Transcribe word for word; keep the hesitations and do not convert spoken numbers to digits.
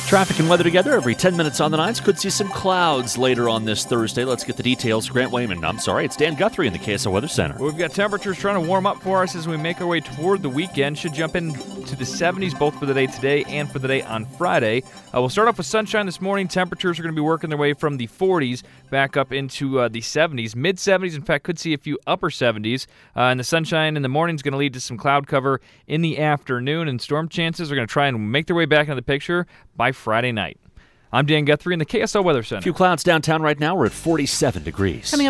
Traffic and weather together every ten minutes on the nines. Could see some clouds later on this Thursday. Let's get the details. Grant Wayman. I'm sorry, it's Dan Guthrie in the K S L Weather Center. We've got temperatures trying to warm up for us as we make our way toward the weekend. Should jump into the seventies both for the day today and for the day on Friday. Uh, we'll start off with sunshine this morning. Temperatures are going to be working their way from the forties back up into uh, the seventies. mid-seventies, in fact, could see a few upper seventies. Uh, and the sunshine in the morning is going to lead to some cloud cover in the afternoon. And storm chances are going to try and make their way back into the picture by Friday night. I'm Dan Guthrie in the K S L Weather Center. A few clouds downtown right now. We're at forty-seven degrees. Coming up